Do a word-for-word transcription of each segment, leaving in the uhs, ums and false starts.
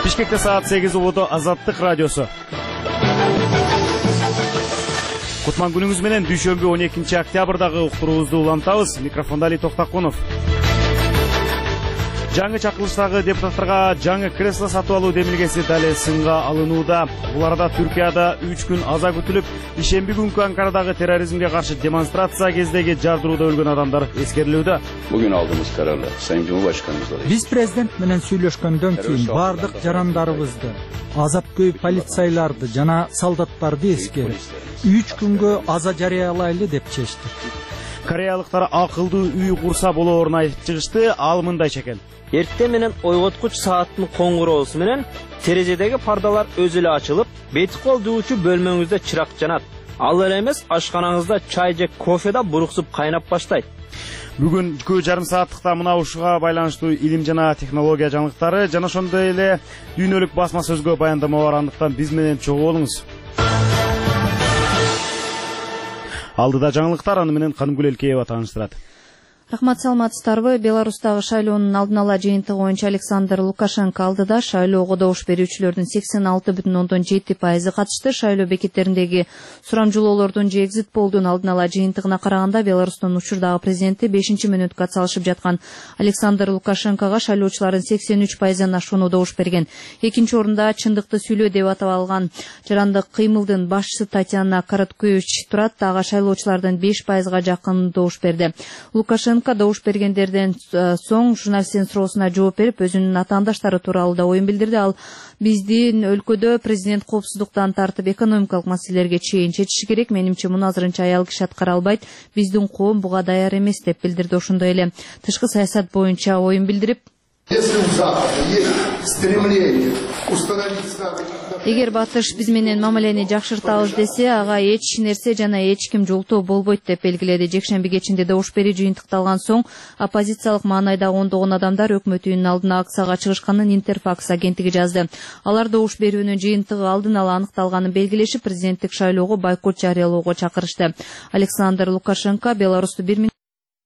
Бишкекте саат сегиз убуду Азаттык радиосу. Кутман күнүңүз менен дүйшөмбү он экинчи октябрдагы уктуруубузду улантабыз. Микрофонда Али Токтакунов. Жаңы чакырылыштагы депутаттарга жаңы кресло сатып алуу демилгеси дали сынга алынууда. Бул арада Түркияда үч күн аза күтүлүп, ишемби күнкү Анкарадагы терроризмге каршы демонстрация кездеги жардырууда өлгөн адамдар эскерилүүдө. Bugün aldığımız kararla Sayın Cumhurbaşkanımızla Biz prezident менен сүйлөшкөндөн кийин бардык жарандарыбызды, азапкөй полицайларды жана солдаттарды эскерип, үч күнгө аза жарыялайлы деп чечтик. Кореялыктар акылдуу үй курса болоорун айтып чыгышты, ал мындайча экен. Эртең менен ойготкуч сааттын коңгуроосу менен терезедеги пардалар өзү эле ачылып, бети кол жуучу бөлмөңүздө чырак жанат. Ал эле эмес, ашканаңызда чай же кофе да буруксуп кайнап баштайт. Бүгүн экөө жарым сааттыкта мына ушуга байланыштуу илим жана технология жаңылыктары жана ошондой эле дүйнөлүк басма сөзгө баяндама бар, андыктан биз менен чогуу болуңуз. Алдыда жаңылыктар, аны менен Канымгүл Элкеева тааныштырат. Рахмат, саламатсыздарбы? Беларустагы шайлоонун алдын ала жыйынтыгы боюнча Александр Лукашенко алдыда. Шайлоого добуш берүүчүлөрдүн сексен алты бүтүн ондон жети пайызы катышты. Шайлоо бекеттериндеги сурамжылоолордун же экзит полдун алдын ала жыйынтыгына караганда Беларустун учурдагы президенти бешинчи мүнөткө атсалышып жаткан Александр Лукашенкого шайлоочулардын сексен үч пайыздан ашууну добуш берген. Экинчи орунда чындыкты сүйлөө деп аталган жарандык кыймылдын башчысы Татьяна Короткевич турат. Ага шайлоочулардын беш пайызга жакын добуш берди. Лукашенко добуш бергендерден соң журналисттин суроосуна жооп берип, өзүнүн атаандаштары тууралуу да оюн билдирди. Ал биздин өлкөдө президент коопсуздуктан тартып экономикалык маселелерге чейин чечиши керек. Менимче муну азырынча аял киши аткара албайт. Биздин коом буга даяр эмес деп билдирди. Ошондой эле тышкы саясат боюнча оюн билдирип, эгер Батыш биз менен мамилени жакшыртабыз десе, ага эч нерсе жана эч ким жолтоо болбойт деп белгиледи. Жекшемби кечинде добуш берүү жыйынтыкталган соң оппозициялык маанайда ондогон адамдар өкмөт үйүнүн алдына акцияга чыгышканын Интерфакс агенттиги жазды. Алар добуш берүүнүн жыйынтыгы алдын ала аныкталганын белгилешип, президенттик шайлоого бойкот жарыялоого чакырышты. Александр Лукашенко Беларусту бир миң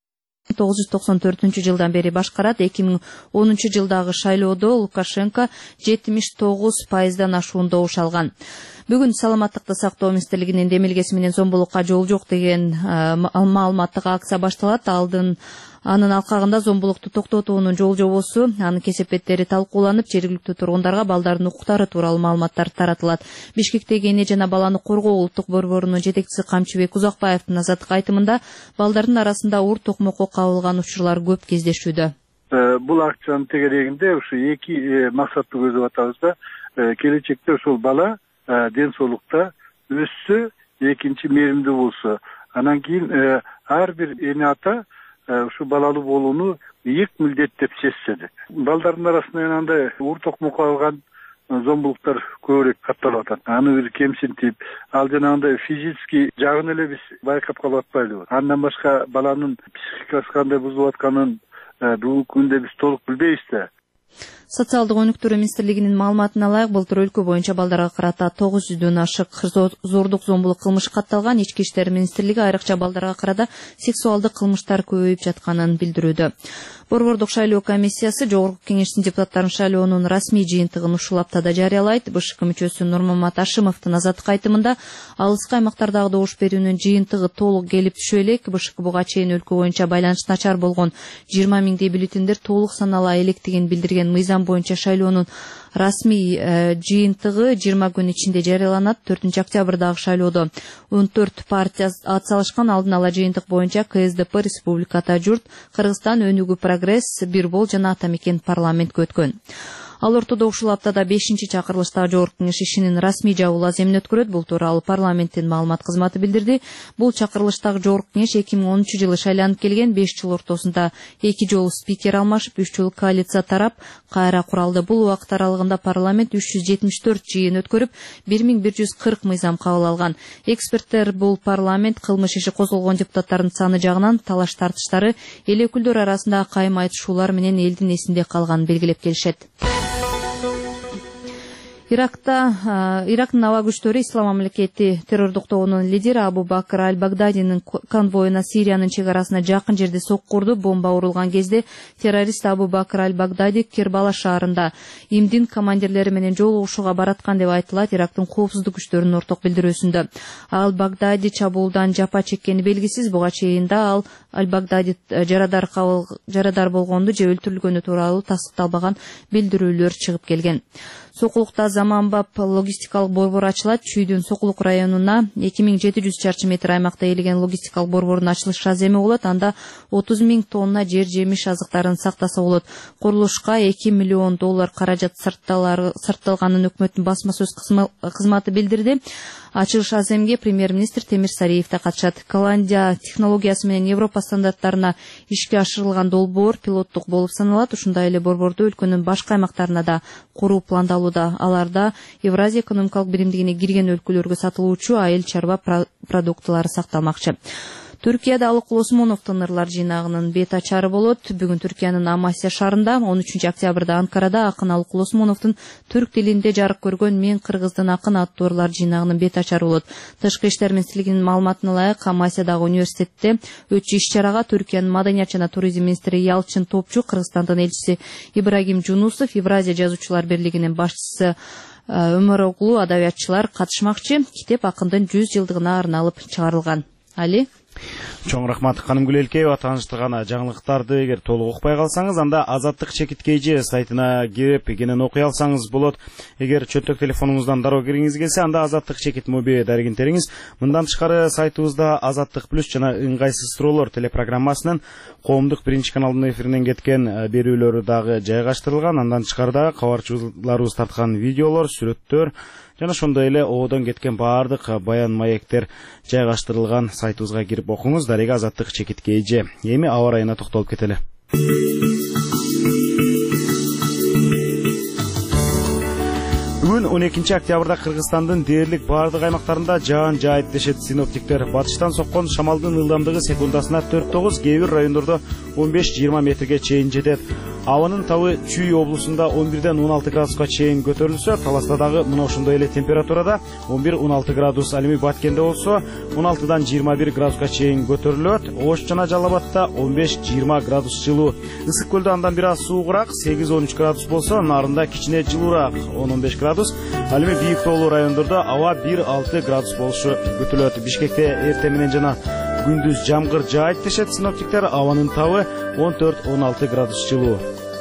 тогуз жүз токсон төртүнчү жылдан бери башкарат. эки миң онунчу жылдагы шайлоодо Лукашенко жетимиш тогуз пайыздан ашуун добуш алган. Бүгүн саламаттыкты сактоо министрлигинин демилгеси менен зомбулукка жол жок деген маалыматтык акция башталат. Алдын анын алкагында зомбулукту токтотуунун жол жобосу, анын кесепеттери талкууланып, жергиликтүү тургундарга балдардын укуктары тууралуу маалыматтар таратылат. Бишкектеги эне жана баланы коргоо улуттук борборунун жетекчиси Камчыбек Узакбаевдин азаттык айтымында балдардын арасында ур токмокко кабылган учурлар көп кездешүүдө. Бул акциянын тегерегинде ушу эки максатты көздөп атабыз да. Келечекте ошол бала ден соолукта өссө, экинчи мээримдүү болсо, анан кийин ар бир эне ата ушу балалуу болууну ийик милдет деп чечседи. Балдардын арасында андай ур токмокко алган зомбулуктар көбүрөөк катталып атат. Аны бир кемсинтип, ал жанагындай физический жагын эле биз байкап калып атпайлыбыз. Андан башка баланын психикасы кандай бузулуп атканын бүгүнкү күндө биз толук билбейбиз да. Социалдык өнүктүрүү министрлигинин маалыматына ылайык, былтыр өлкө боюнча балдарга карата тогуз жүздөн ашык зордук зомбулук кылмышы катталган. Ички иштер министрлиги айрыкча балдарга карата сексуалдык кылмыштар көбөйүп жатканын билдирүүдө. Борбордук шайлоо комиссиясы Жогорку Кеңештин депутаттарын шайлоонун расмий жыйынтыгын ушул аптада жарыялайт. БШК мүчөсү Нурмамат Ашимовдун азаттык айтымында алыскы аймактардагы добуш берүүнүн жыйынтыгы толук келип түшө элек. БШК буга чейин өлкө боюнча байланыш начар болгон жыйырма миңдей бюллетендер толук санала электигин билдирген. Мыйзам боюнча шайлоонун расмий жыйынтыгы жыйырма күн ичинде жарыяланат. төртүнчү октябрдагы шайлоодо он төрт партия атсалышкан. Алдын ала жыйынтык боюнча КСДП, Республиката Журт, Кыргызстан, Өнүгүү Прогресс, Бирбол жана Атамекен парламентке өткөн. Ал ортодо ушул аптада бешинчи чакырылыштагы Жогорку Кеңеш ишинин расмий жабуу аземин өткөрөт. Бул тууралуу парламенттин маалымат кызматы билдирди. Бул чакырылыштагы Жогорку Кеңеш эки миң онунчу жылы шайланып келген. беш жыл ортосунда эки жолу спикер алмашып, үч жолу коалиция тарап кайра куралды. Бул убакыт аралыгында парламент үч жүз жетимиш төрт жыйын өткөрүп, бир миң бир жүз кырк мыйзам кабыл алган. Эксперттер бул парламент кылмыш иши козголгон депутаттардын саны жагынан талаш тартыштары эл өкүлдөрү арасында кайма айтышуулар менен элдин эсинде калганын белгилеп келишет. Иракта Ирактын аба күчтөрү Ислам мамлекети террордук тобунун лидери Абу Бакр аль-Багдадинин конвоюна Сириянын чек арасына жакын жерде сокку урду. Бомба урулган кезде террорист Абу Бакр аль-Багдади Кербала шаарында имдин командирлери менен жолугушууга бараткан деп айтылат Ирактын коопсуздук күчтөрүнүн орток билдирүүсүндө. Аль-Багдади чабуулдан жапа чеккени белгисиз. Буга чейин да ал аль-Багдади жарадар жарадар болгонду же өлтүрүлгөнү тууралуу тастыкталбаган билдирүүлөр чыгып келген. Сокулукта заманбап логистикалык борбор ачылат. Чүйдүн Сокулук районуна эки миң жети жүз чарчы метр аймакта ээлеген логистикалык борбордун ачылыш аземи болот. Анда отуз миң тонна жер жемиш азыктарын сактаса болот. Курулушка эки миллион доллар каражат сарпталганын өкмөттүн басма сөз кызматы билдирди. Ачылыш аземге премьер-министр Темир Сариев да катышат. Голландия технологиясы менен Европа стандарттарына ишке ашырылган долбоор пилоттук болуп саналат. Ушундай эле борборду өлкөнүн башка аймактарына да куруу пландалууда. Аларда Евразия экономикалык биримдигине кирген өлкөлөргө сатылуучу айыл чарба продуктылары сакталмакчы. Түркияда Алык Осмоновдун ырлар жыйнагынын бет ачары болот. Бүгүн Түркиянын Амасия шаарында он үчүнчү октябрда Анкарада акын Алык Осмоновдун түрк тилинде жарык көргөн Мен кыргыздын акын аттуу ырлар жыйнагынын бет ачары болот. Тышкы иштер министрлигинин маалыматына ылайык, Амасиядагы университетте өтчү иш-чарага Түркиянын маданият жана туризм министри Ялчин Топчу, Кыргызстандын элчиси Ибрагим Жунусов, Евразия жазуучулар бирлигинин башчысы Өмөрөглу, адабиятчылар катышмакчы. Китеп акындын жүз жылдыгына арналып чыгарылган. Али Чоң рахмат Ханым Гүлелкеева. Тааныштырган жаңылыктарды эгер толук укпай калсаңыз, анда Азаттык чекит kg сайтына кирип кенен окуй алсаңыз болот. Эгер чөтөк телефонуңуздан дароо киргиңиз келсе, анда Азаттык чекит моби дарегин териңиз. Мындан тышкары сайтыбызда Азаттык плюс жана ыңгайсыз суроолор телепрограммасынын коомдук биринчи каналдын эфиринен кеткен берүүлөрү дагы жайгаштырылган. Андан тышкары дагы кабарчыларыбыз тарткан видеолор, сүрөттөр жана ошондой эле оодон кеткен баардык баян маектер жайгаштырылган сайтыбызга кирип окуңуз. Дареги Азаттык чекит kg. Эми аба ырайына токтолуп кетели. Бүгүн он экинчи октябрда Кыргызстандын дээрлик баардык аймактарында жаан жаайт дешет синоптиктер. Батыштан соккон шамалдын ылдамдыгы секундасына төрт тогуз, кээ бир райондордо он беш жыйырма метрге чейин жетет. Абанын табы Чүй облусунда он бирден он алты градуска чейин көтөрүлсө, Таласта дагы мына ошондой эле температурада он бир он алты градус, ал эми Баткенде болсо он алтыдан жыйырма бир градуска чейин көтөрүлөт. Ош жана Жалал Абадта он беш жыйырма градус жылуу. Ысык көлдө андан бир аз суугураак сегиз он үч градус болсо, Нарында кичине жылуураак он он беш градус. Ал эми бийик тоолуу райондордо аба бир алты градус болушу күтүлөт. Бишкекте эртең менен жана күндүз жамгыр жаайт дешет синоптиктер. Абанын табы он төрт он алты градус жылуу.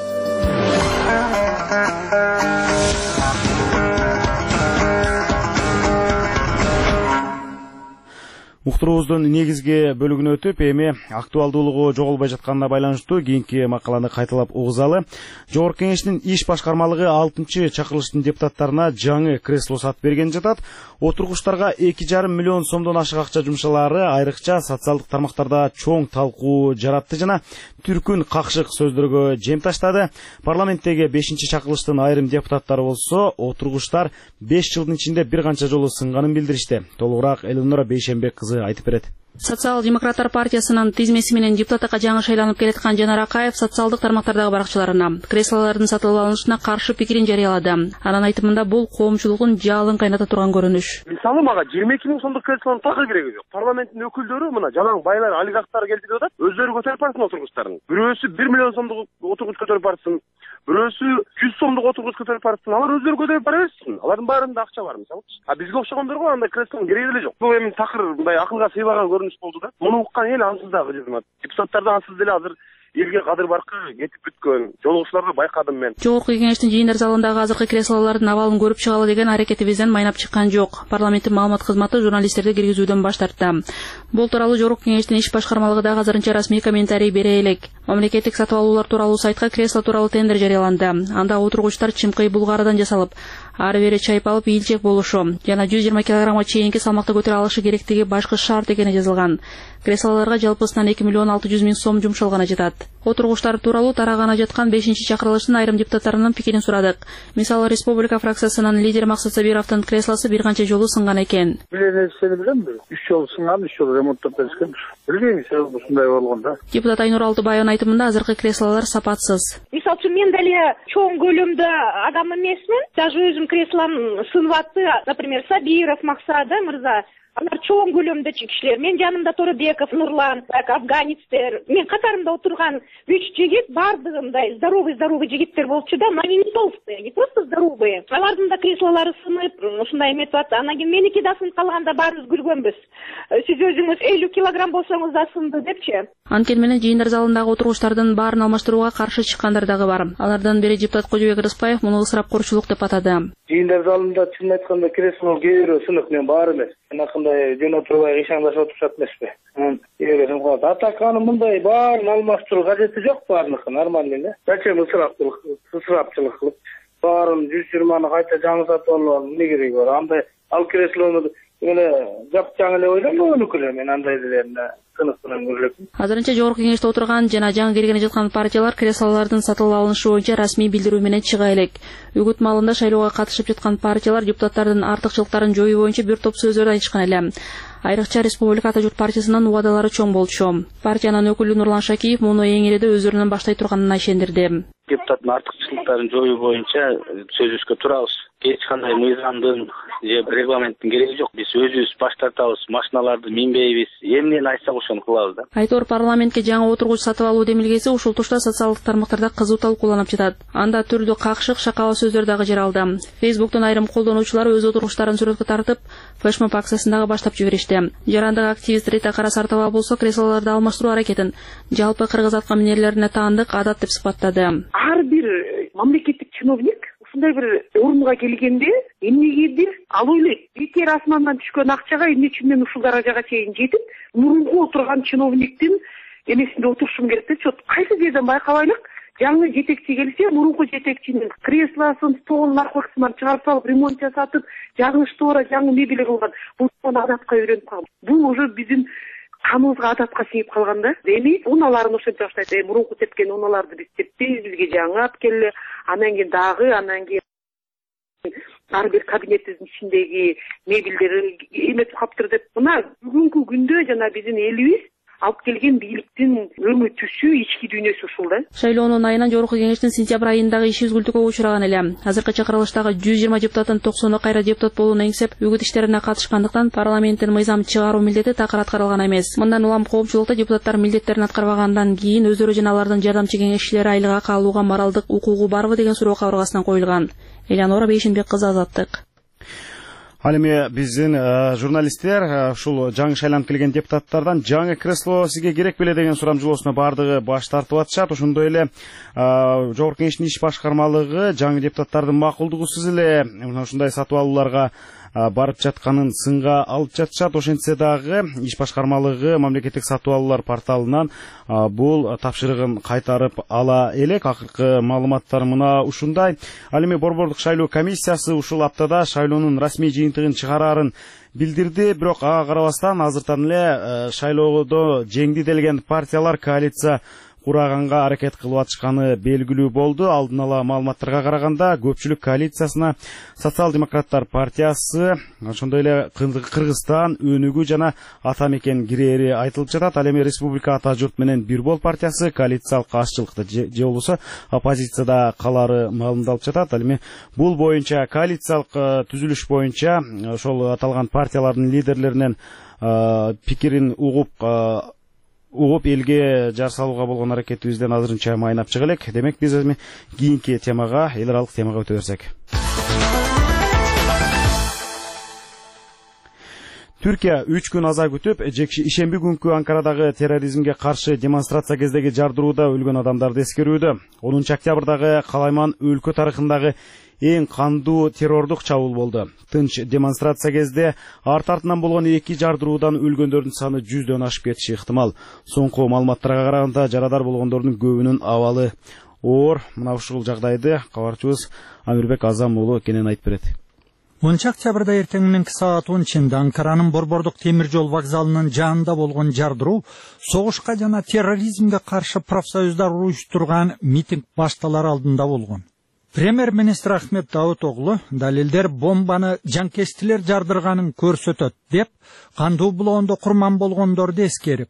Уктуруубуздун негизги бөлүгүнө өтүп, эми актуалдуулугу жоголбой жатканына байланыштуу кийинки макаланы кайталап угузалы. Жогорку Кеңештин иш башкармалыгы алтынчы чакырылыштын депутаттарына жаңы кресло сатып берген жатат. Отургучтарга эки жарым миллион сомдон ашык акча жумшалары айрыкча социалдык тармактарда чоң талкуу жаратты жана түркүн какшык сөздөргө жем таштады. Парламенттеги бешинчи чакырылыштын айрым депутаттары болсо, отургучтар беш жылдын ичинде бир канча жолу сынганын билдиришти. Толугураак Элнура Бейшенбек кызы айтып берет. Социал-демократтар партиясынын тизмеси менен депутаттыкка жаңы шайланып келаткан Жанар Акаев социалдык тармактардагы баракчыларына креслолордун сатылып алынышына каршы пикирин жарыялады. Анын айтымында бул коомчулуктун жалын кайната турган көрүнүш. Мисалы мага жыйырма эки миң сомдук креслонун такы кереги жок. Парламенттин өкүлдөрү мына жалаң байлар, олигархтар келтирип атат. Өздөрү көтөрүп барсын отургучтарын. Бирөөсү бир миллион сомдук отургуч көтөрүп барсын. Бирөөсү жүз сомдук отургуч көтөрүп барсын. Алар өздөрү көтөрүп бара берсин. Алардын баарында акча бар мисалы. А бизге окшогондорго андай креслонун кереги деле жок. Бул эми такыр мындай акылга сыйбаган көрүнүш болду да. Муну уккан эл ансыз дагы жызмат. Депутаттар да ансыз деле азыр элге кадыр баркы кетип бүткөн. Жолугучуларды байкадым мен. Жогорку Кеңештин жыйындар залындагы азыркы креслолордун абалын көрүп чыгалы деген аракетибизден майнап чыккан жок. Парламенттин маалымат кызматы журналисттерди киргизүүдөн баш тартты. Бул тууралуу Жогорку Кеңештин иш башкармалыгы дагы азырынча расмий комментарий бере элек. Мамлекеттик сатып алуулар тууралуу сайтка кресло тууралуу тендер жарыяланды. Анда отургучтар чымкый булгарыдан жасалып, ары бери чайпалып ийилчек болушу жана жүз жыйырма килограммга чейинки салмакты көтөрө алышы керектиги башкы шарт экени жазылган. Креслолорго жалпысынан эки миллион алты жүз миң сом жумшалганы жатат. Отургуштар тууралуу тарагана жаткан бешинчи чакырылыштын айрым депутаттарынын пикирин сурадык. Мисалы, Республика фракциясынын лидери Максат Сабировдун креслосу бир канча жолу сынган экен. Билесени билемби? үч жолу сынган, үч жолу ремонттоп беришкен. Билбейм, себеби ушундай болгон да. Депутат Айнур Алтыбаевдын айтымында азыркы креслолор сапатсыз. Мисалы үчүн мен деле чоң көлөмдө адам эмесмин. Даже өзүм креслом сынып атты. Например, Сабиров Максат мырза. Алар чоң көлөмдө кишилер. Мен жанымда Торбеков, Нурлан, афганецтер. Мен катарымда отурган үч жигит бардыгындай здоровый-здоровый жигиттер болчу да, но они не толстые, не просто здоровые. Алардын да креслолору сынып, ушундай эметип атты. Анан кийин меники да сынып калганда баарыбыз күлгөнбүз. Сиз өзүңүз элүү килограмм болсоңуз да сынды депчи. Анткени менен жыйындар залындагы отургучтардын баарын алмаштырууга каршы чыккандар дагы бар. Алардан бири депутат Кожобек Рыспаев муну ысырапкорчулук деп атады. Жыйындар залында чын айтканда кресло кээ бирөө сынып, мен баары эмес. Анакындай жөн отурбай ишаңдашып отурушат эмеспи? Атаканы мындай баарын алмаштыруу кажети жок, баарыныкы нормальный эле. Зачем ысырапчылык, ысырапчылык кылып баарын жүз жыйырманы кайта жаңы сатып алып эмне кереги бар? Андай ал креслону эле жапчаң эле ойлойм, өнүкү эле мен андай эле сынып менен көрүлөм. Азырынча жогорку кеңеште отурган жана жаңы киргени жаткан партиялар креслолордун сатылып алынышы боюнча расмий билдирүү менен чыга элек. Үгүт маалында шайлоого катышып жаткан партиялар депутаттардын артыкчылыктарын жоюу боюнча бир топ сөздөрдү айтышкан эле. Айрыкча Республика Ата журт партиясынын убадалары чоң болчу. Партиянын өкүлү Нурлан Шакиев муну эң эле өздөрүнөн баштай турганына ишендирди. Депутаттын артыкчылыктарын жоюу боюнча сөзүбүзгө турабыз. Эч кандай мыйзамдын же регламенттин кереги жок. Биз өзүбүз баш тартабыз, машиналарды минбейбиз. Эмнени айтсак ошону кылабыз да. Айтор парламентке жаңы отургуч сатып алуу демилгеси ушул тушта социалдык тармактарда кызуу талкууланып жатат. Анда түрдүү какшык, шакала сөздөр дагы жер алды. Фейсбуктун айрым колдонуучулары өз отургучтарын сүрөткө тартып, флешмоб акциясын дагы баштап жиберишти. Жарандык активист Рита Карасартова болсо креслолорду алмаштыруу аракетин жалпы кыргыз атка минерлерине таандык адат деп сыпаттады. Ар бир мамлекеттик чиновник ушундай бир орунга келгенде эмнегедир ал ойлойт, бекер асмандан түшкөн акчага эмне үчүн мен ушул даражага чейин жетип, мурунку отурган чиновниктин эмесинде отурушум керек деп, чот кайсы жерден байкабайлык, жаңы жетекчи келсе, мурунку жетекчинин креслосын, столун, наркотикасын чыгарып салып, ремонт жасатып, жагынышты ора жаңы мебель кылган. Бул адатка үйрөнүп калган. Бул уже биздин каныбызга адатка сиңип калган да. Эми уналарын ошентип баштайт. Э, мурунку тепкен уналарды биз теппейбиз, бизге жаңы алып келе, анан кийин дагы, анан кийин ар бир кабинеттин ичиндеги мебелдер эметип калыптыр деп. Мына бүгүнкү күндө жана биздин элибиз алып келген бийликтин өңү түсү, ички дүйнөсү ушул да. Шайлоонун айынан жогорку кеңештин сентябрь айындагы иши үзгүлтүккө учураган эле. Азыркы чакырылыштагы жүз жыйырма депутаттын токсону кайра депутат болууну эңсеп, үгүт иштерине катышкандыктан парламенттин мыйзам чыгаруу милдети такыр аткарылган эмес. Мындан улам коомчулукта депутаттар милдеттерин аткарбагандан кийин өздөрү жана алардын жардамчы кеңешчилери айлык акы алууга моралдык укугу барбы деген суроо кабыргасынан коюлган. Элеонора Бейшенбек кызы, Азаттык. Ал эми биздин журналисттер ушул жаңы шайланып келген депутаттардан жаңы кресло сизге керек беле деген сурамжылоосуна бардыгы баш тартып атышат. Ошондой эле жогорку кеңештин иш башкармалыгы жаңы депутаттардын макулдугусуз эле ушундай сатып алууларга барып жатканын сынга алып жатышат. Ошентсе дагы иш башкармалыгы мамлекеттик сатып алуулар порталынан бул тапшырыгын кайтарып ала элек. Акыркы маалыматтар мына ушундай. Ал эми Борбордук шайлоо комиссиясы ушул аптада шайлоонун расмий жыйынтыгын чыгарарын билдирди. Бирок ага карабастан азыртан эле шайлоодо жеңди делген партиялар коалиция кураганга аракет кылып атышканы белгилүү болду. Алдын ала маалыматтарга караганда көпчүлүк коалициясына Социал-демократтар партиясы, ошондой эле Кыргызстан, Өнүгүү жана Ата мекен кирери айтылып жатат. Ал эми Республика Ата журт менен Бир бол партиясы коалициялык каршылыкта же болбосо оппозицияда калары маалымдалып жатат. Ал эми бул боюнча коалициялык түзүлүш боюнча ошол аталган партиялардын лидерлеринен пикирин угуп угуп элге жар салууга болгон аракетибизден азырынча майнап чыга элек. Демек биз эми кийинки темага, эл аралык темага өтө берсек. Түркия үч күн аза күтүп, ишемби күнкү Анкарадагы терроризмге каршы демонстрация кездеги жардырууда өлгөн адамдарды эскерүүдө. онунчу октябрдагы калайман өлкө тарыхындагы эң кандуу террордук чабуул болду. Тынч демонстрация кезде арт артынан болгон эки жардыруудан өлгөндөрдүн саны жүздөн ашып кетиши ыктымал. Соңку маалыматтарга караганда жарадар болгондордун көбүнүн абалы оор. Мына ушул жагдайды кабарчыбыз Амирбек Азам уулу кенен айтып берет. онунчу октябрда эртең мененки саат он чында Анкаранын Борбордук темир жол вокзалынын жанында болгон жардыруу согушка жана терроризмге каршы профсоюздар уюштурган митинг башталар алдында болгон. Премьер-министр Ахмет Давутоглу далилдер бомбаны жанкечтилер жардырганын көрсөтөт деп, кандуу булоондо курман болгондорду эскерип,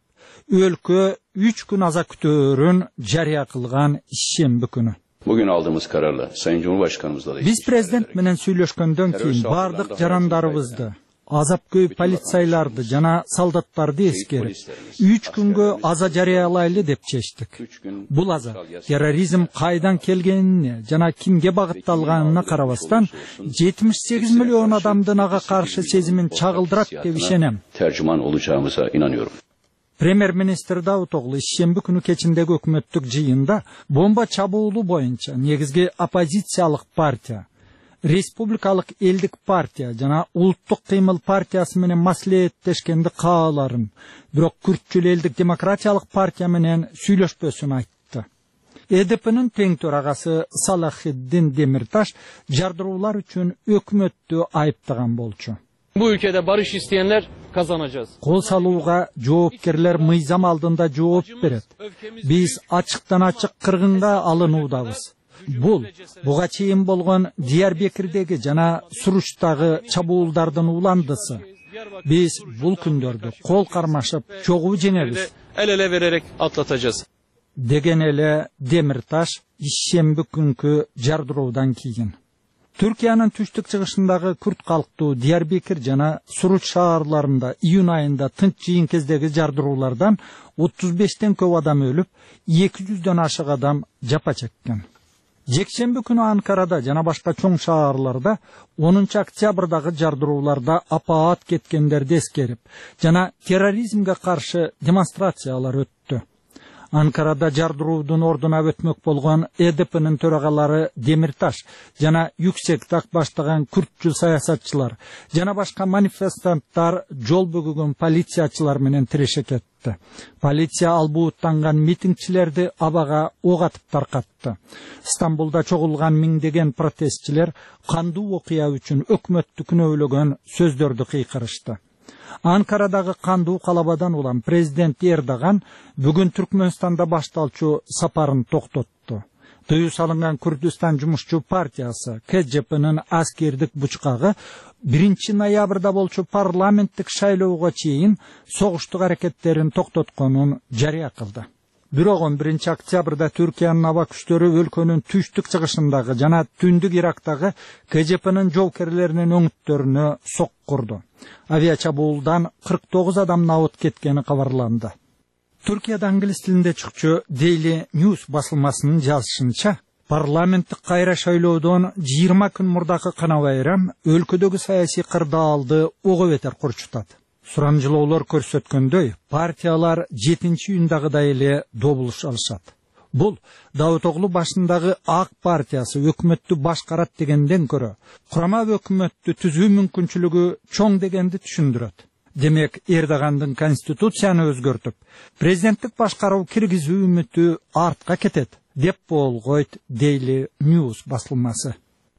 өлкө үч күн аза күтөөрүн жарыя кылган ишемби күнү. Bugün aldığımız kararla Sayın Cumhurbaşkanımızla da Biz prezident менен сүйлөшкөндөн кийин бардык жарандарыбызды, азап көй полицайларды жана солдаттарды эскерип, үч күнгө аза жарыялайлы деп чечтик. Бул аза терроризм кайдан келгенине жана кимге багытталганына карабастан жетимиш сегиз миллион адамдын ага каршы сезимин чагылдырат деп ишенем. Tercüman olacağımıza inanıyorum. Премьер-министр Давутоглу ишемби күнү кечиндеги өкмөттүк жыйында бомба чабуулу боюнча негизги оппозициялык партия, республикалык элдик партия жана улуттук кыймыл партиясы менен маслихеттешкенди кааларын, бирок күртчүл элдик демократиялык партия менен сүйлөшпөсүн айтты. Э Д П'нин тең төрагасы Салахиддин Демирташ жардыруулар үчүн өкмөттү айыптаган болчу. Bu ülkede barış isteyenler kazanacağız. Kol salууга жоопкерлер мыйзам алдында жооп берет. Биз ачыктан ачык кыргынга алынуудабыз. Бул буга чейин болгон Диярбекирдеги жана Суручтагы чабуулдардын уландысы. Биз бул күндөрдү кол кармашып чогуу жеңебиз. El ele vererek atlatacağız. Деген эле Демирташ ишемби күнкү жардыруудан кийин. Түркиянын түштүк чыгышындагы күрт калктуу Диярбекир жана Суруч шаарларында июнь айында тынч жыйын кездеги жардыруулардан отуз бештен көп адам өлүп, эки жүздөн ашык адам жапа чеккен. Жекшемби күнү Анкарада жана башка чоң шаарларда онунчу октябрдагы жардырууларда апаат кеткендерди эскерип, жана терроризмге каршы демонстрациялар өттү. Анкарада жардыруудун ордуна өтмөк болгон Э Д П'нин төрагалары Демирташ жана Yüksek Так баштаган күртчүл саясатчылар жана башка манифестанттар жол бөгөгөн полициячылар менен тирешет этти. Полиция албууттанган митингчилерди абага ок атып таркатты. Стамбулда чогулган миңдеген протестчилер кандуу окуя үчүн өкмөттү күнөөлөгөн сөздөрдү кыйкырышты. Анкарадагы кандуу калабадан улам президент Эрдоган бүгүн Түркмөнстанда башталчу сапарын токтотту. Тыюу салынган Күрдүстан жумушчу партиясы К Ж П'нин аскердик бучкагы биринчи ноябрда болчу парламенттик шайлоого чейин согуштук аракеттерин токтотконун жарыя кылды. Бирок он биринчи октябрда Түркиянын аба күчтөрү өлкөнүн түштүк чыгышындагы жана түндүк Ирактагы К Ж П'нин жоокерлеринин өңүттөрүнө соккурду. Авиачабуулдан кырк тогуз адам набыт кеткени кабарланды. Түркияда англис тилинде чыкчу Daily News басылмасынын жазышынча, парламенттик кайра шайлоодон жыйырма күн мурдакы кана байрам өлкөдөгү саясий кырдаалды ого бетер курчутат. Сурамжылоолор көрсөткөндөй, партиялар жетинчи июндагыдай эле добулуш алышат. Бул Давутоглу башындагы Ак партиясы өкмөттү башкарат дегенден көрө, курама өкмөттү түзүү мүмкүнчүлүгү чоң дегенди түшүндүрөт. Демек, Эрдогандын конституцияны өзгөртүп, президенттик башкаруу киргизүү үмүтү артка кетет, деп болгойт Daily News басылмасы.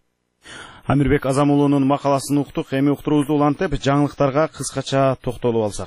Амирбек Азамулунун макаласын уктук, эми уктуруубузду улантып, жаңылыктарга кыскача токтолуп алсак.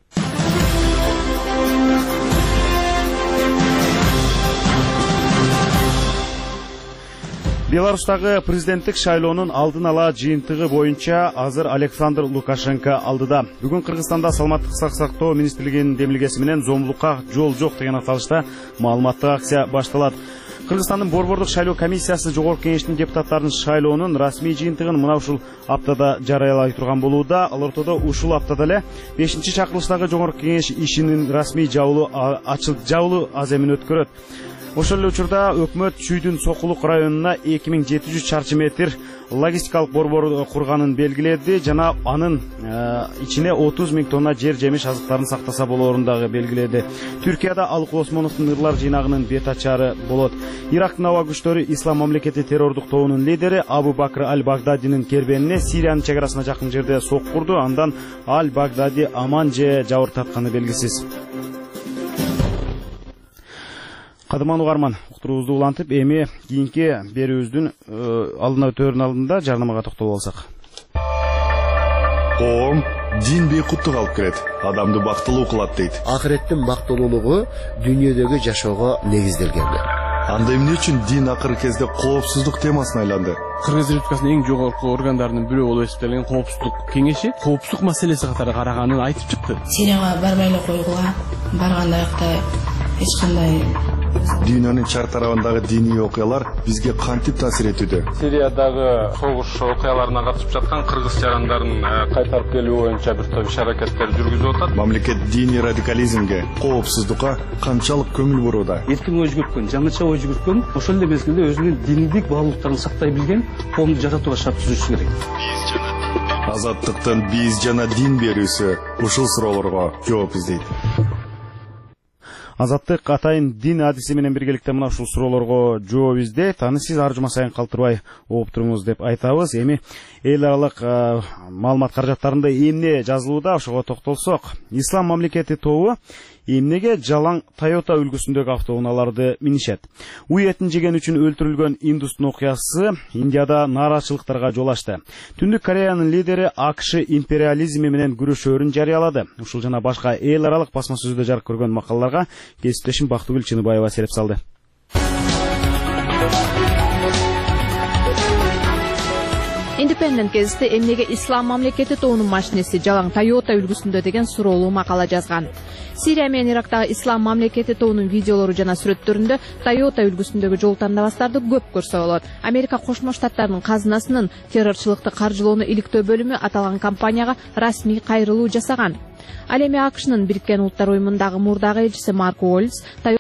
Беларустагы президенттик шайлоонун алдын ала жыйынтыгы боюнча азыр Александр Лукашенко алдыда. Бүгүн Кыргызстанда саламаттык сактоо министрлигинин демилгеси менен зомбулукка жол жок деген аталышта маалыматтык акция башталат. Кыргызстандын Борбордук шайлоо комиссиясы жогорку кеңештин депутаттарынын шайлоонун расмий жыйынтыгын мына ушул аптада жарыялай турган болууда. Ал ортодо ушул аптада эле бешинчи чакырылыштагы жогорку кеңеш ишинин расмий жабылуу ачылып жабылуу аземин өткөрөт. Ошол эле учурда өкмөт Чүйдүн Сокулук районуна эки миң жети жүз чарчы метр логистикалык борбор курганын белгиледи жана анын ичине отуз миң тонна жер жемиш азыктарын сактаса болоорундагы белгиледи. Түркияда Алык Осмоновдун ырлар жыйнагынын бет ачары болот. Ирактын аба күчтөрү Ислам мамлекети террордук тобунун лидери Абу Бакр Аль-Багдадинин кербенине Сириянын чек арасына жакын жерде соккурду. Андан Аль-Багдади аман же жабыр татканы белгисиз. Кадыман угарман, уктуруубузду улантып, эми кийинки берүүбүздүн алдына өтөөрүнүн алдында жарнамага токтолуп алсак. коом дин бейкуттук алып келет, адамды бактылуу кылат дейт. Акыреттин бактылуулугу дүйнөдөгү жашоого негизделген. Анда эмне үчүн дин акыркы кезде коопсуздук темасына айланды? Кыргыз Республикасынын эң жогорку органдарынын бирөө болуп эсептелген коопсуздук кеңеши коопсуздук маселеси катары караганын айтып чыкты. Сирияга барбай эле койгула, барганда аякта эч кандай Дүйнөнүн чар тарабындагы диний окуялар бизге кантип таасир этүүдө? Сириядагы согуш окуяларына катышып жаткан кыргыз жарандарын кайтарып келүү боюнча бир топ иш-аракеттер жүргүзүп атат. Мамлекет диний радикализмге, коопсуздукка канчалык көңүл бурууда? Эркин ой жүгүрткөн, жаңыча ой жүгүрткөн, ошол эле мезгилде өзүнүн диндик баалуулуктарын сактай билген коомду жаратууга шарт түзүшү керек. Азаттыктын биз жана дин берүүсү ушул суроолорго жооп издейт. Азаттык атайын дин адиси менен биргеликте мына ушул суроолорго жооп издейт. Аны сиз ар жума сайын калтырбай угуп туруңуз деп айтабыз. Эми эл аралык маалымат каражаттарында эмне жазылууда, ошого токтолсок, Ислам мамлекети тобу эмнеге жалаң Toyota үлгүсүндөгү автоунааларды минишет? Уй этин жеген үчүн өлтүрүлгөн индустун окуясы Индияда нааразычылыктарга жол ачты. Түндүк Кореянын лидери АКШ империализми менен күрөшөөрүн жарыялады. Ушул жана башка эл аралык басма сөздө жарык көргөн макалаларга кесиптешим Бактыгүл Чыныбаева сереп салды. Independent газети эмнеге Ислам мамлекети тобунун машинеси жалаң Toyota үлгүсүндө деген суроолуу макала жазган. Сирия менен Ирактагы Ислам мамлекети тобунун видеолору жана сүрөттөрүндө Toyota үлгүсүндөгү жол тандабастарды көп көрсө болот. Америка Кошмо Штаттарынын казынасынын террорчулукты каржылоону иликтөө бөлүмү аталган компанияга расмий кайрылуу жасаган. Ал эми АКШнын Бириккен Улуттар уюмундагы мурдагы элчиси Марк Уоллс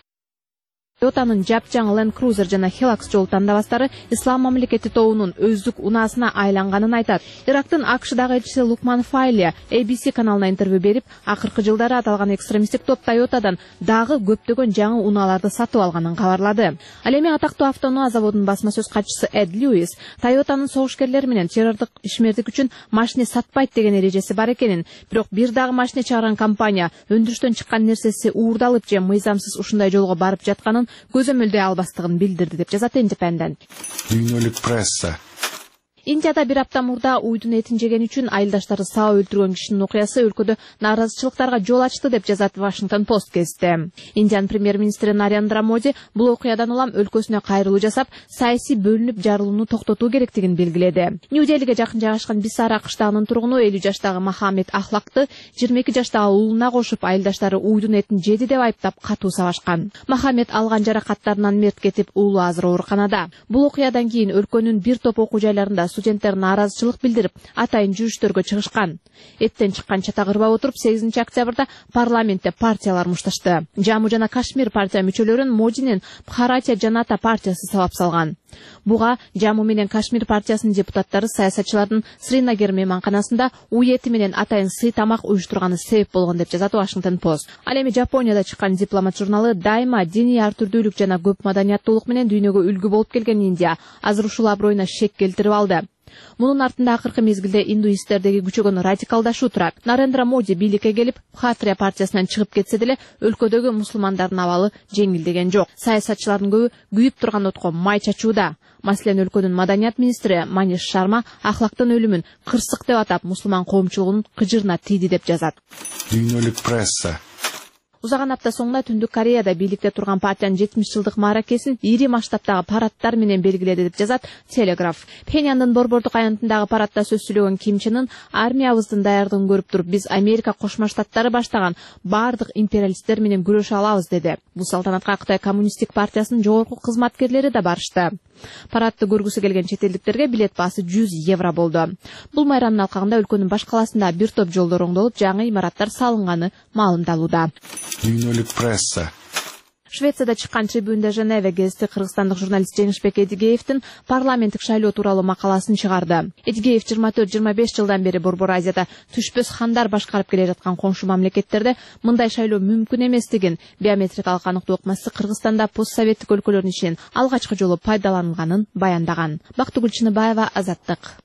Toyota'нын жапжаң Land Cruiser жана Hilux жол тандабастары Ислам мамлекети тобунун өздүк унаасына айланганын айтат. Ирактын АКШдагы элчиси Лукман Файли A B C каналына интервью берип, акыркы жылдары аталган экстремисттик топ Toyota'дан дагы көптөгөн жаңы унааларды сатып алганын кабарлады. Ал эми атактуу автоунаа заводунун басма сөз катчысы Эд Льюис Toyota'нын согушкерлери менен террордук ишмердик үчүн машина сатпайт деген эрежеси бар экенин, бирок бир дагы машина чыгарган компания өндүрүштөн чыккан нерсеси уурдалып же мыйзамсыз ушундай жолго барып жатканын көзөмөлдөй албастыгын билдирди деп жазат Independent. Дүйнөлүк пресса. Индияда бир апта мурда уйдун этин жеген үчүн айылдаштары саа өлтүргөн кишинин окуясы өлкөдө нааразычылыктарга жол ачты деп жазат Washington Post газети. Индиянын премьер-министри Нарендра Моди бул окуядан улам өлкөсүнө кайрылуу жасап, саясий бөлүнүп жарылууну токтотуу керектигин белгиледи. Нью-Делиге жакын жайгашкан Бисара кыштагынын тургуну элүү жаштагы Мохаммед Ахлакты жыйырма эки жаштагы уулуна кошуп айылдаштары уйдун этин жеди деп айыптап катуу сабашкан. Мохаммед алган жаракаттарынан мерт кетип, уулу азыр ооруканада. Бул окуядан кийин өлкөнүн бир топ окуу жайларында студенттер нааразычылык билдирип, атайын жүрүштөргө чыгышкан. Эттен чыккан чата кырбап отуруп, сегизинчи октябрда парламентте партиялар мушташты. Жаму жана Кашмир партия мүчөлөрүн Модинин Бхаратия Жаната партиясы сабап салган. Буга Жаму менен Кашмир партиясынын депутаттары саясатчылардын Сринагер мейманканасында уй эти менен атайын сый тамак уюштурганы себеп болгон деп жазат Washington Post. Ал эми Жапонияда чыккан дипломат журналы дайыма диний ар түрдүүлүк жана көп маданияттуулук менен дүйнөгө үлгү болуп келген Индия азыр ушул аброюна шек келтирип алды. Мунун артында акыркы мезгилде индуисттердеги күчөгөн радикалдашуу турат. Нарендра Моди бийликке келип, Бхаратия партиясынан чыгып кетсе деле, өлкөдөгү мусулмандардын абалы жеңилдеген жок. Саясатчылардын көбү күйүп турган отко май чачууда. Маселен, өлкөнүн маданият министри Маниш Шарма Ахлактын өлүмүн кырсык деп атап, мусулман коомчулугунун кыжырына тийди деп жазат. Дүйнөлүк пресса. Узаган апта соңунда Түндүк Кореяда бийликте турган партиянын жетимиш жылдык мааракесин ири масштабтагы парадтар менен белгиледи деп жазат Телеграф. Пхеньяндын борбордук аянтындагы парадта сөз сүйлөгөн Ким Чен Ын армиябыздын даярдыгын көрүп туруп, биз Америка Кошмо Штаттары баштаган бардык империалисттер менен күрөшө алабыз деди. Бул салтанатка Кытай коммунисттик партиясынын жогорку кызматкерлери да барышты. Парадты көргүсү келген чет элдиктерге билет баасы жүз евро болду. Бул майрамдын алкагында өлкөнүн баш каласында бир топ жолдор оңдолуп, жаңы имараттар салынганы маалымдалууда. Дүйнөлүк пресса. Швецияда чыккан Tribune de Geneve газети кыргызстандык журналист Жеңишбек Эдигеевдин парламенттик шайлоо тууралуу макаласын чыгарды. Эдигеев жыйырма төрт жыйырма беш жылдан бери Борбор Азияда түшпөс хандар башкарып келе жаткан коңшу мамлекеттерде мындай шайлоо мүмкүн эместигин, биометрикалык аныктоо ыкмасы Кыргызстанда постсоветтик өлкөлөрдүн ичинен алгачкы жолу пайдаланылганын баяндаган. Бактыгүл Чыныбаева, Азаттык.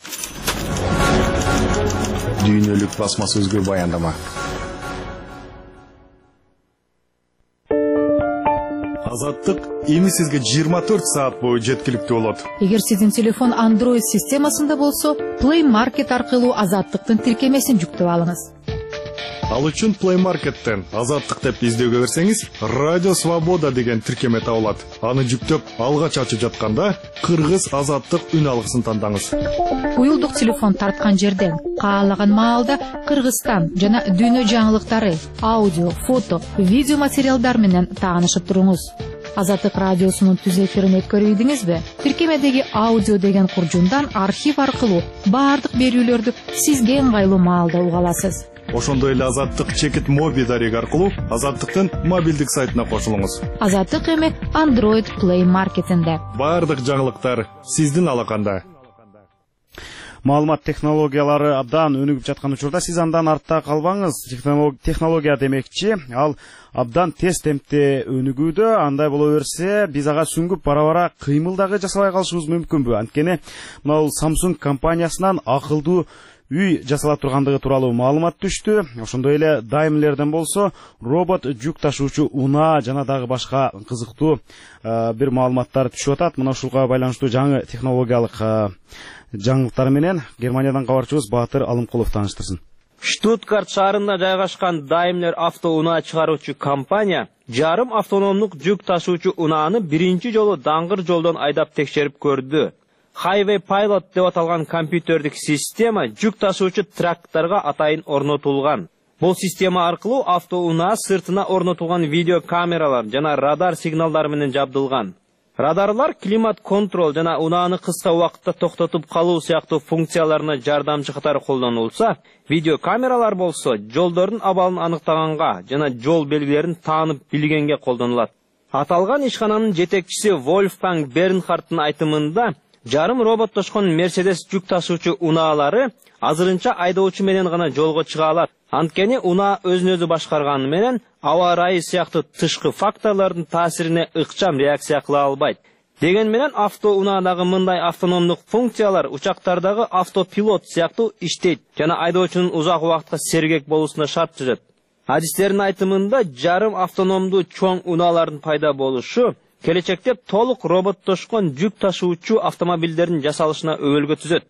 Дүйнөлүк басма сөзгө баяндама. Азаттык эми сизге жыйырма төрт саат бою жеткиликтүү болот. Эгер сиздин телефон Android системасында болсо, Play Market аркылуу Азаттыктын тиркемесин жүктөп алыңыз. Ал үчүн Play Market'тен Азаттык деп издөөгө берсеңиз, Радио Свобода деген тиркеме табылат. Аны жүктөп, алгач ачып жатканда Кыргыз Азаттык үн алгысын тандаңыз. Уюлдук телефон тарткан жерден каалаган маалда Кыргызстан жана дүйнө жаңылыктары, аудио, фото, видео материалдар менен таанышып туруңуз. Азаттык радиосунун түз эфирин өткөрүп идиңизби? Тиркемедеги аудио деген куржундан архив аркылуу баардык берүүлөрдү сизге ыңгайлуу маалда уга аласыз. Ошондой эле Азаттык чекит моби дареги аркылуу Азаттыктын мобилдик сайтына кошулуңуз. Азаттык эми Android Play Market'инде. Баардык жаңылыктар сиздин алаканда. Маалымат технологиялары абдан өнүгүп жаткан учурда сиз андан артта калбаңыз. Технология демекчи, ал абдан тез темпте өнүгүүдө. Андай боло берсе, биз ага сүңгүп бара-бара кыймыл дагы жасабай калышыбыз мүмкүнбү? Анткени мына Samsung компаниясынан акылдуу үй жасала тургандыгы тууралуу маалымат түштү. Ошондой эле Daimlerден болсо робот жүк ташуучу унаа жана дагы башка кызыктуу бир маалыматтар түшүп атат. Мына ушуга байланыштуу жаңы технологиялык жаңылыктар менен Германиядан кабарчыбыз Баатыр Алымкулов тааныштырсын. Штутгарт шаарында жайгашкан Daimler авто унаа чыгаруучу компания жарым автономдук жүк ташуучу унааны биринчи жолу даңгыр жолдон айдап текшерип көрдү. Highway Pilot деп аталган компьютердик система жүк ташуучу тракторго атайын орнотулган. Бул система аркылуу авто унаа сыртына орнотулган видео камералар жана радар сигналдары менен жабдылган. Радарлар климат контрол жана унааны кыска убакытта токтотуп калуу сыяктуу функцияларына жардамчы катары колдонулса, видео камералар болсо жолдордун абалын аныктаганга жана жол белгилерин таанып билгенге колдонулат. Аталган ишкананын жетекчиси Вольфганг Бернхардтын айтымында, жарым роботтошкон Mercedes жүк ташуучу унаалары азырынча айдоочу менен гана жолго чыга алат. Анткени унаа өзүн-өзү башкарганы менен аба ырайы сыяктуу тышкы факторлордун таасирине ыкчам реакция кыла албайт. Деген менен авто унаадагы мындай автономдук функциялар учактардагы автопилот сыяктуу иштейт жана айдоочунун узак убакытка сергек болуусуна шарт түзөт. Адистердин айтымында жарым автономдуу чоң унаалардын пайда болушу келечекте толук роботтошкон жүк ташуучу автомобилдердин жасалышына өбөлгө түзөт.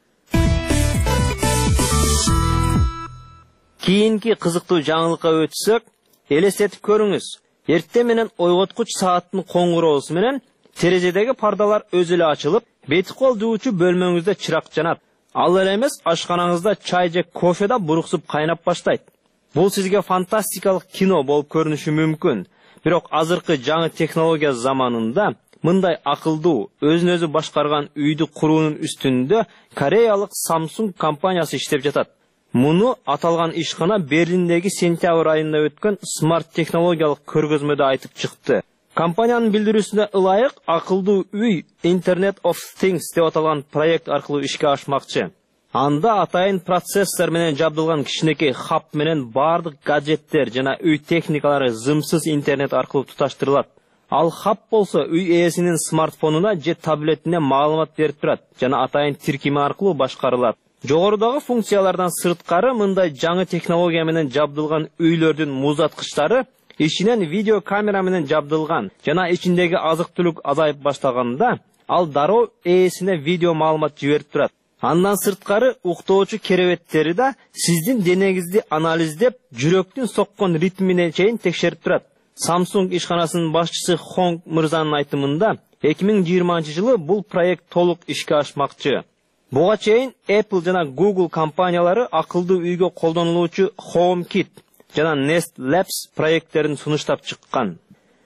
Кийинки кызыктуу жаңылыкка өтсөк, элестетип көрүңүз. Эртең менен ойготкуч сааттын коңгуроосу менен терезедеги пардалар өзү эле ачылып, бети кол жуучу бөлмөңүздө чырак жанат. Ал эле эмес, ашканаңызда чай же кофе да буруксуп кайнап баштайт. Бул сизге фантастикалык кино болуп көрүнүшү мүмкүн. Бирок азыркы жаңы технология заманында мындай акылдуу, өзүн-өзү башкарган үйдү куруунун үстүндө Кореялык Samsung компаниясы иштеп жатат. Муну аталган ишкана Берлиндеги сентябрь айында өткөн смарт технологиялык көргөзмөдө айтып чыкты. Компаниянын билдирүүсүнө ылайык, акылдуу үй Internet of Things деп аталган проект аркылуу ишке ашмакчы. Анда атайын процессор менен жабдылган кичинекей хаб менен бардык гаджеттер жана үй техникалары зымсыз интернет аркылуу туташтырылат. Ал хаб болсо үй ээсинин смартфонуна же таблетине маалымат берип турат жана атайын тиркеме аркылуу башкарылат. Жогорудагы функциялардан сырткары мындай жаңы технология менен жабдылган үйлөрдүн муздаткычтары ичинен видео камера менен жабдылган жана ичиндеги азык-түлүк азайып баштаганда ал дароо ээсине видео маалымат жиберип турат. Андан сырткары уктоочу керебеттери да сиздин денеңизди анализдеп, жүрөктүн соккон ритмине чейин текшерип турат. Samsung ишканасынын башчысы Хонг мырзанын айтымында, эки миң жыйырманчы жылы бул проект толук ишке ашмакчы. Буга чейин Apple жана Google компаниялары акылдуу үйгө колдонулуучу HomeKit жана Nest Labs проекттерин сунуштап чыккан.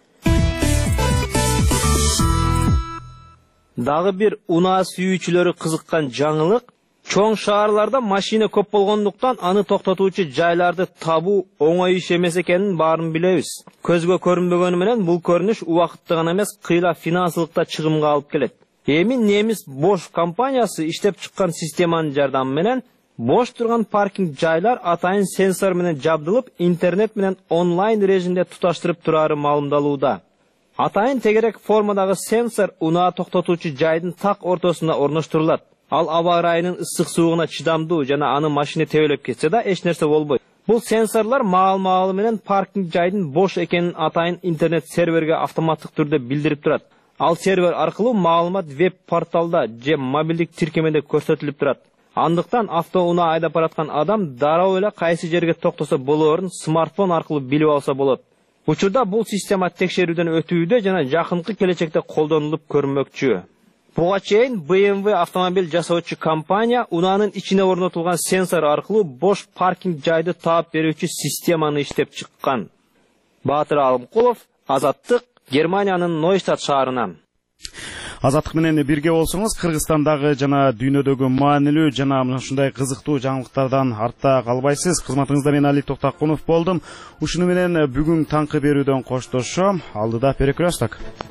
Дагы бир унаа сүйүүчүлөрү кызыккан жаңылык, чоң шаарларда машина көп болгондуктан аны токтотуучу жайларды табуу оңой иш эмес экенин баарын билебиз. Көзгө көрүнбөгөнү менен бул көрүнүш убакытты гана эмес, кыйла финансылыкта чыгымга алып келет. Эми немис Bosch компаниясы иштеп чыккан системанын жардамы менен бош турган паркинг жайлар атайын сенсор менен жабдылып, интернет менен онлайн режимде туташтырып турары маалымдалууда. Атайын тегерек формадагы сенсор унаа токтотуучу жайдын так ортосунда орноштурулат. Ал аба ырайынын ысык суугуна чыдамдуу жана аны машина тебелеп кетсе да эч нерсе болбойт. Бул сенсорлар маал-маалы менен паркинг жайдын бош экенин атайын интернет серверге автоматтык түрдө билдирип турат. Ал сервер аркылуу маалымат веб порталда же мобилдик тиркемеде көрсөтүлүп турат. Андыктан автоунаа айдап бараткан адам дароо эле кайсы жерге токтосо болоорун смартфон аркылуу билип алса болот. Учурда бул система текшерүүдөн өтүүдө жана жакынкы келечекте колдонулуп көрмөкчү. Буга чейин бэ эм вэ автомобиль жасоочу компания унаанын ичине орнотулган сенсор аркылуу бош паркинг жайды таап берүүчү системаны иштеп чыккан. Баатыр Алымкулов, Азаттык, Германиянын Нойштадт шаарынан. Азаттык менен бирге болсоңуз, Кыргызстандагы жана дүйнөдөгү маанилүү жана ушундай кызыктуу жаңылыктардан артта калбайсыз. Кызматыңызда мен Али Токтакунов болдум. Ушуну менен бүгүн таңкы берүүдөн коштошом. Алдыда перекресток.